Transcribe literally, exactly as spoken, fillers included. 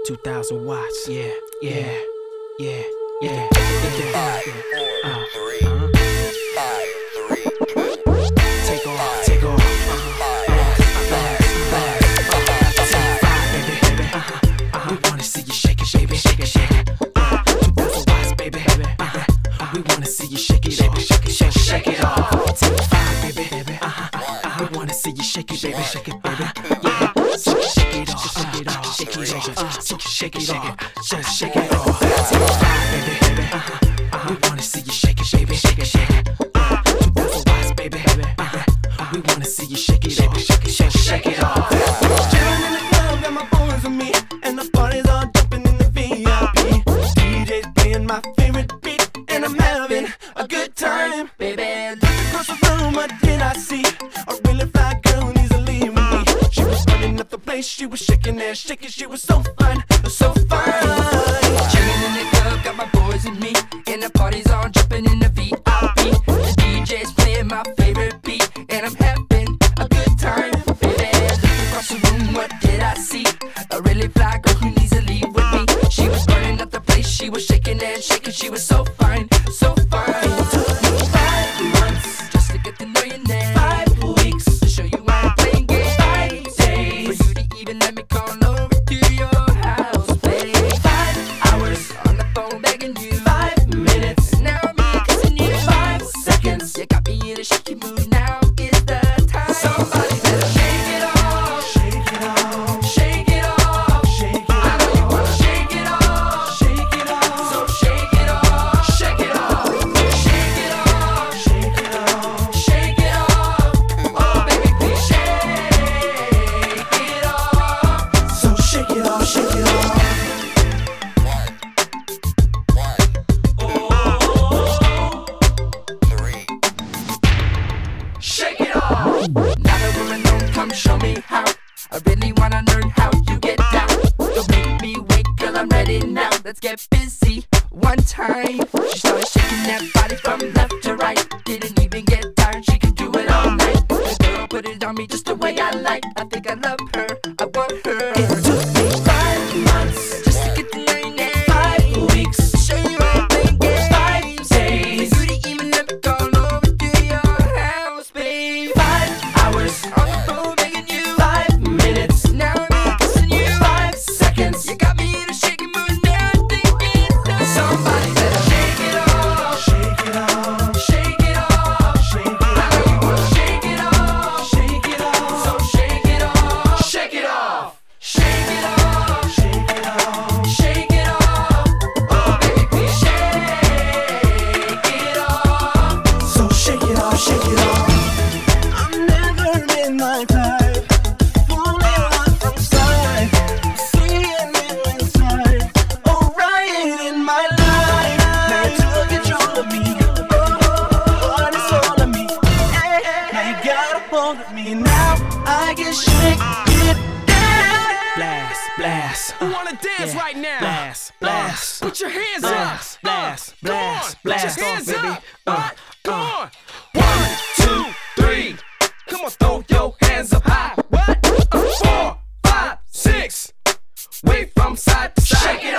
two thousand watts. Yeah, yeah, yeah, yeah, yeah, yeah. Uh, uh, Five, three, take off, take off. Uh, We wanna see you shake it, baby, shake it, shake it. Uh, two thousand watts, baby, baby. Uh, we wanna see you shake it, baby, shake it, shake it, shake it off. Take five, baby, baby. Uh, uh, we wanna see you shake it, baby, shake it, baby. Yeah, shake it, shake it off, shake it off, shake it, shake it, shake it, shake it off, just shake it off. Take five, baby, baby. Uh, we wanna see you shake it, baby, shake it, shake it. Uh, two thousand watts, baby, baby. Uh, we wanna see you shake it, baby, shake it, shake it, shake it off. Chillin' in the club, got my boys with me, and the party's all jumping in the V I P. D J's playing my favorite beat, and I'm having a good time. Baby, look across the room, what did I see? A really fly girl who needs to leave with me. She was running up the place, she was shaking and shaking, she was so fine, so fine. Chillin' in the club, got my boys with me, and the party's all jumping in the V I P. The D J's playing my favorite beat, and I'm having a good time. Baby, look across the room, what did I see? A really fly girl who needs to leave with me. She was burning up the place, she was shaking and shaking, she was so fine, so fine. It took me five months, Just to get to know your name, five weeks, to show you I ain't playing games, five for days, you to even let me call over to your house, babe. five hours, On the phone begging you, five minutes, and now me kissing you. five seconds. You got me in a shaky mood, now is the time. Somebody better shake it off, shake it off, shake it off. shake it I know you off, wanna shake it off, shake it off, so shake it off, shake it off, shake it off, shake it off. shake it off. Oh baby, please shake it off. So shake it off, shake it off. three. Shake it off. Now that we're alone, come show me how. I really wanna learn how you get down. Don't make me wait, girl, I'm ready now. Let's get busy one time. She started shaking that body from left to right. Didn't even get tired, she can do it all night. The girl put it on me just the way I like. I think I love her, I want her. It took me five months, Just to get to know your name, five weeks, show you I ain't playing games. five days, You didn't even let me call over to your house, babe. five hours, On the phone begging you, five minutes, now I'm kissing you. five seconds. You got me in a shaky mood, now I'm thinking that somebody better shake it off, Shake it off, shake it off. shake I it know you off, wanna shake it off, shake it so off, shake it off, shake it off, shake it off, shake it off. shake it off. Oh baby, please shake it off. So shake it off, shake it off. I've never been like that. Falling on from side, seeing you inside. Oh, right in my life. Now you took control of me. Oh, heart is all of me. Hey, now you got a hold of me. Now I can shake it down. blast, blast. Who wanna dance Yeah. right now? Blast, blast. Put your hands Blast, up. blast, Uh, blast, come on. blast Put your off, hands baby. up. Uh, What? Come uh. on. One, two, three. Come on, throw your hands up high. What? Uh, four, five, six. Wave from side to side. Shake it